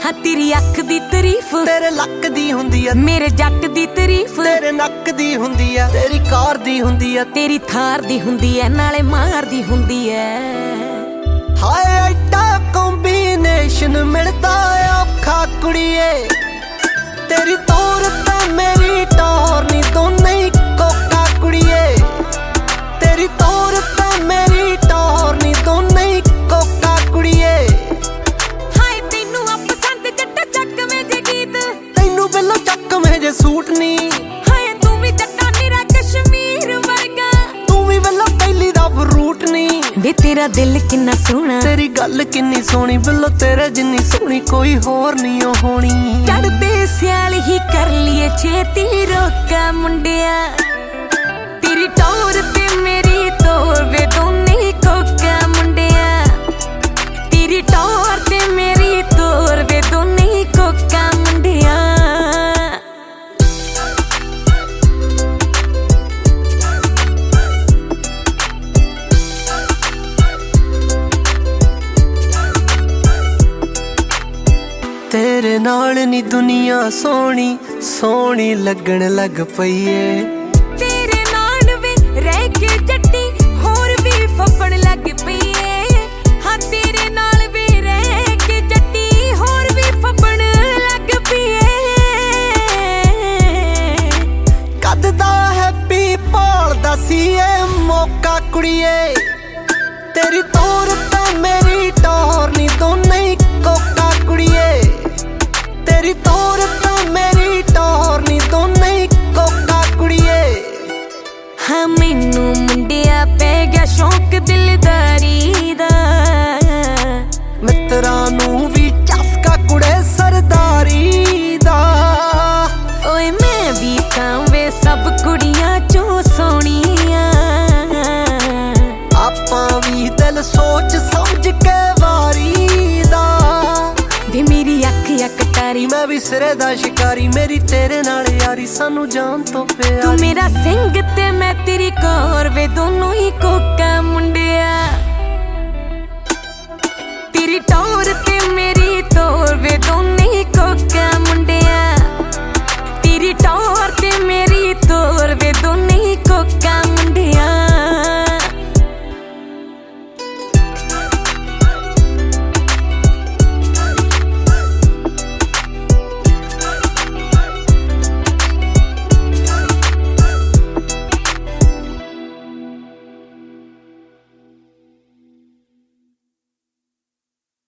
हाँ तेरी अख दी तारीफ तेरे लक दी हुंदी आ, मेरे जट दी तारीफ तेरे नक दी हुंदी आ, तेरी कार दी हुंदी आ, तेरी थार दी हुंदी है नाले मार दी हुंदी है। हाय एडा कॉम्बिनेशन मिलदा औखा कुड़िए, तेरी तोर ते मेरी टोर नी दोने ही कोका कुड़िए, तेरी तोर ते मेरी टोर नी दोने ही कोका कुड़िए। हाय तैनू आ पसंद जट्टा चक में जे गीत, तैनू बिल्लो चक में जे सूट नी, हाय तू भी जट्टा मेरा कश्मीर वर्गा, तू भी बिल्लो पहली दा फ्रूट नी। वे तेरा दिल किन्ना सोहना, तेरी गल किन्नी सोहनी, बिल्लो तेरे जिन्नी सोहनी कोई होर नी होनी। चढ़दे स्याल ही कर लिए छेती रोका मुंडिया, तेरी टोर ते मेरी तोर वे दोने ही कोका मुंडिया, तेरी टोर ते मेरी तोर वे दोने ही कोका मुंडिया। तेरे नाल नी दुनिया सोहनी सोहनी लगन लग पई ए, तेरे नाल वे रह के जट्टी होर भी फफड़ लग पई ए, हाँ तेरे नाल वे रह के जट्टी होर भी फफड़ लग पई ए। कद दा हैप्पी भालदा सी ए मौका कुड़िए, तेरी तोर ते मेरी टोर नी दोने ही कोका कुड़िए, तेरी तोर ते मेरी टोर नी दोने ही कोका कुड़िए। हाँ मैनू मुंडिया पै गया शौक दिलदारी दा, मित्तरां नू भी चस्का कुड़े सरदारी दा। ओए मैं भी तां वे सब कुड़ियां चों सोहणियां, आपां भी दिल सोच समझ के वारी दा। वे मेरी अख कटारी, मैं भी सिरे दा शिकारी, मेरी तेरे नाल यारी सानू जान तो प्यारी। तू मेरा सिंह ते मैं तेरी कौर वे दोनों ही कोका मुंडिया, तेरी टोर ते मेरी तोर वे दोने ही कोका मुंडिया।